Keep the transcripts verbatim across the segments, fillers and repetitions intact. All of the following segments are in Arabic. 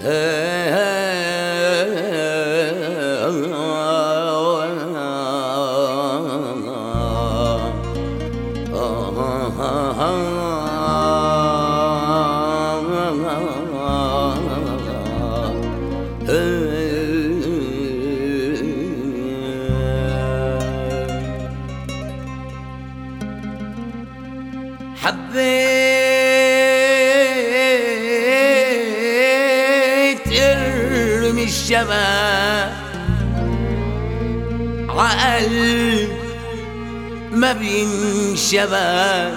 حبيت ارمي الشباب عقل ما بينشباب،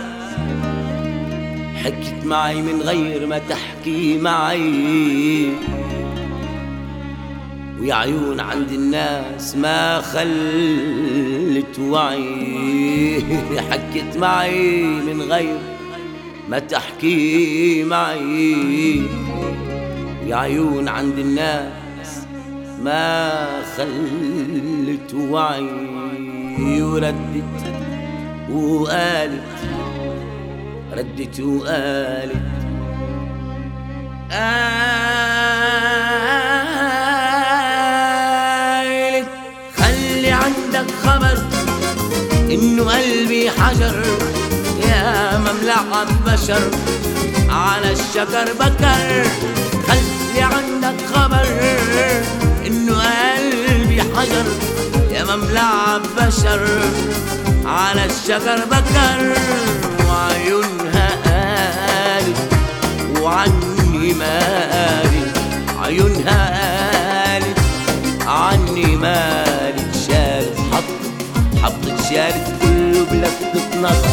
حكت معي من غير ما تحكي معي، ويا عيون عند الناس ما خلت وعي. حكت معي من غير ما تحكي معي، ويا عيون عند الناس ما خلت وعي. وردت وقالت ردت وقالت قالت خلي عندك خبر إنه قلبي حجر، يا مملعة بشر على الشجر بكر. خلي عندك خبر إنه قلبي حجر، يا مملعة بشر على الشجر بكر. وعيونها قالت وعني مالي، عيونها قالت عني مالي. شالت حطت حطت شالت كله بلفتة نظر.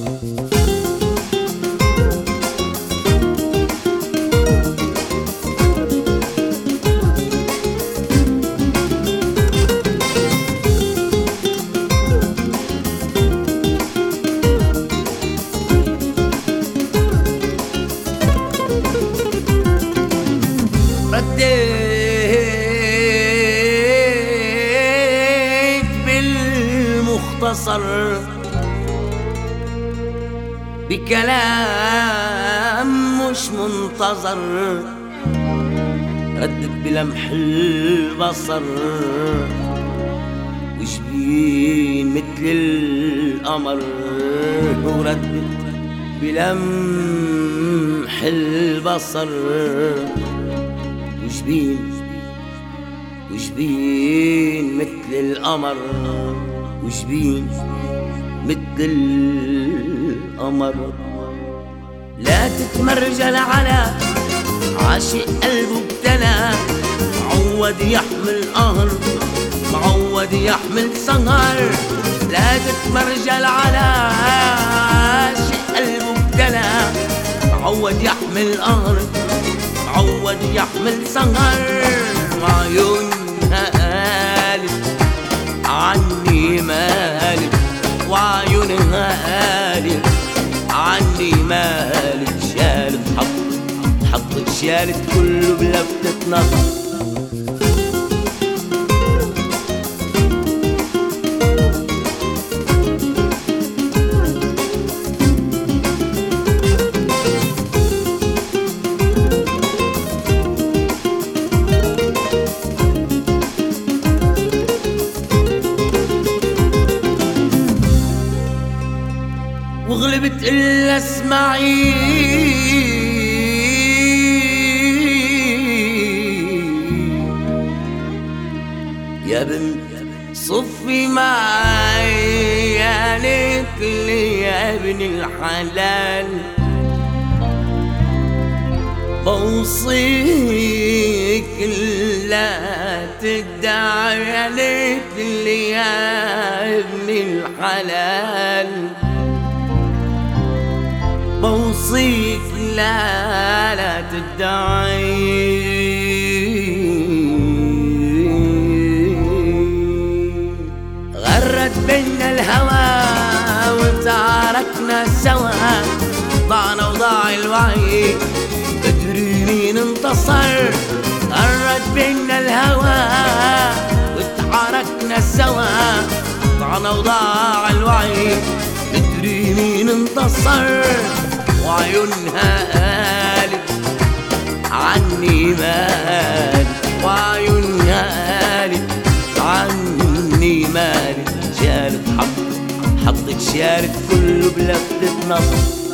رديت بالمختصر بكلام مش منتظر، ردت بلمح البصر وجبين مثل القمر. وردت بلمح البصر وجبين وجبين مثل القمر، وجبين مثل القمر. لا تتمرجل على عاشق قلبه ابتلى، معود يحمل قهر معود يحمل سهر. لا تتمرجل على عاشق قلبه ابتلى، معود يحمل قهر معود يحمل سهر. وعيونها قالت عني مالك، وعيونها قالت عني مالك. شالت حطت حطت شالت كله بلفتة نظر. وغلبت إلا اسمعي يا بنت صفي معي، قالت لي يا ابن الحلال بوصيك لا تدعي، قالت لي يا ابن الحلال بوصيك لا لا تدعي. غرت بينا الهوى وتعاركنا سوا، ضعنا وضاع الوعي ادري مين انتصر. غرت بينا الهوى وتعاركنا سوا، ضعنا وضاع الوعي ادري مين انتصر. وعيونها قالت عني مالي، وعيونها قالت عني مالي. شالت حطت حطت شالت كله بلفتة نظر.